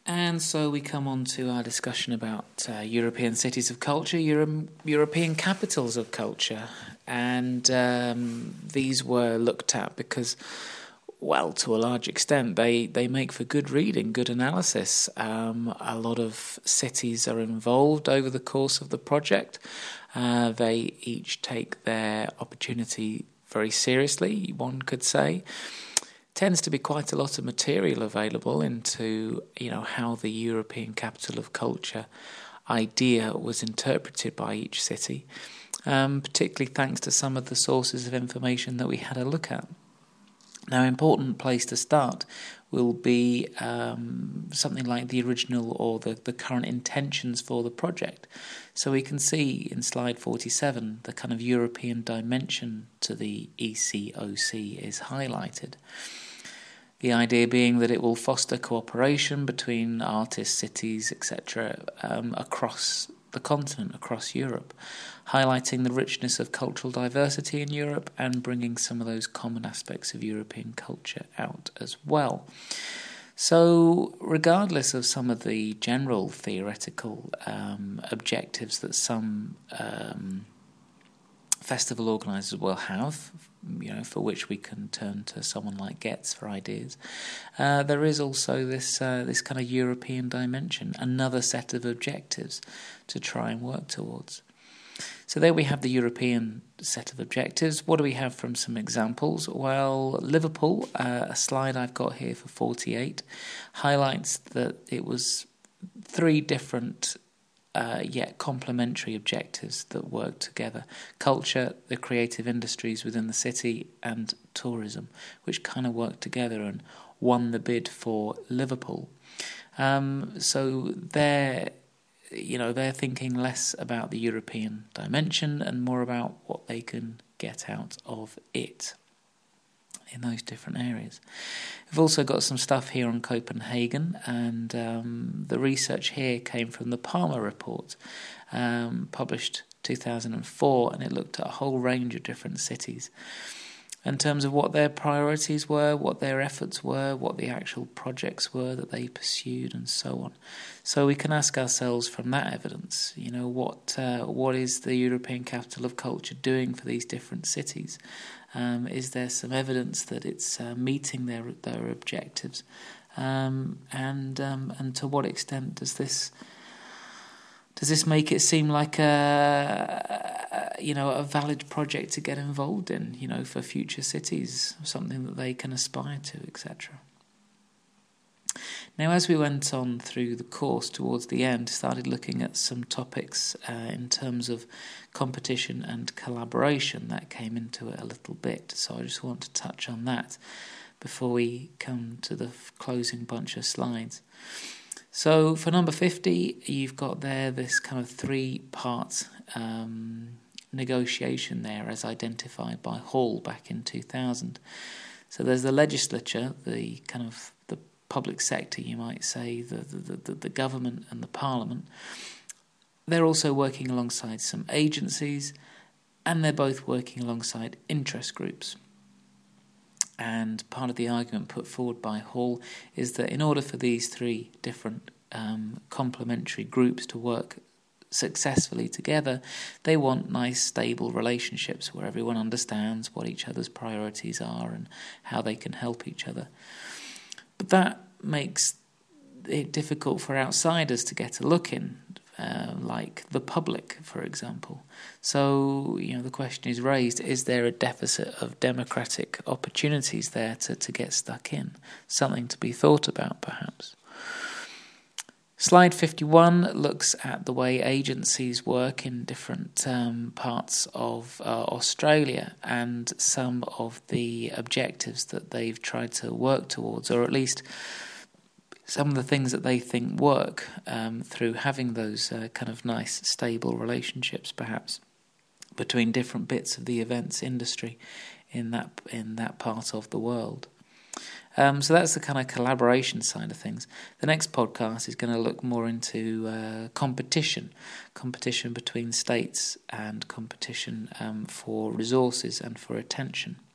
And so we come on to our discussion about European cities of culture, European capitals of culture. And these were looked at because, well, to a large extent, they make for good reading, good analysis. A lot of cities are involved over the course of the project. They each take their opportunity very seriously, one could say. Tends to be quite a lot of material available into, how the European capital of culture idea was interpreted by each city, particularly thanks to some of the sources of information that we had a look at. Now, an important place to start will be something like the original or the current intentions for the project. So we can see in slide 47 the kind of European dimension to the ECOC is highlighted. The idea being that it will foster cooperation between artists, cities, etc. Across the continent, across Europe, highlighting the richness of cultural diversity in Europe and bringing some of those common aspects of European culture out as well. So regardless of some of the general theoretical objectives that some festival organisers will have, for which we can turn to someone like Getz for ideas. There is also this kind of European dimension, another set of objectives to try and work towards. So there we have the European set of objectives. What do we have from some examples? Well, Liverpool, a slide I've got here for 48, highlights that it was 3 different yet complementary objectives that work together. Culture, the creative industries within the city, and tourism, which kind of worked together and won the bid for Liverpool. So they're thinking less about the European dimension and more about what they can get out of it in those different areas. We've also got some stuff here on Copenhagen, and the research here came from the Palmer report, published 2004, and it looked at a whole range of different cities in terms of what their priorities were, what their efforts were, what the actual projects were that they pursued, and so on. So we can ask ourselves from that evidence, what is the European Capital of Culture doing for these different cities? Is there some evidence that it's meeting their objectives, and to what extent does this make it seem like a valid project to get involved in, for future cities, something that they can aspire to, etc. Now, as we went on through the course towards the end, started looking at some topics in terms of competition and collaboration that came into it a little bit. So I just want to touch on that before we come to the closing bunch of slides. So for number 50, you've got there this kind of 3-part negotiation there as identified by Hall back in 2000. So there's the legislature, the kind of the public sector, you might say, the government and the parliament. They're also working alongside some agencies, and they're both working alongside interest groups. And part of the argument put forward by Hall is that in order for these 3 different complementary groups to work successfully together, they want nice, stable relationships where everyone understands what each other's priorities are and how they can help each other. But that makes it difficult for outsiders to get a look in, like the public, for example. So, the question is raised, is there a deficit of democratic opportunities there to get stuck in? Something to be thought about, perhaps. Slide 51 looks at the way agencies work in different parts of Australia and some of the objectives that they've tried to work towards, or at least some of the things that they think work through having those kind of nice, stable relationships, perhaps, between different bits of the events industry in that part of the world. So that's the kind of collaboration side of things. The next podcast is going to look more into competition between states and competition for resources and for attention.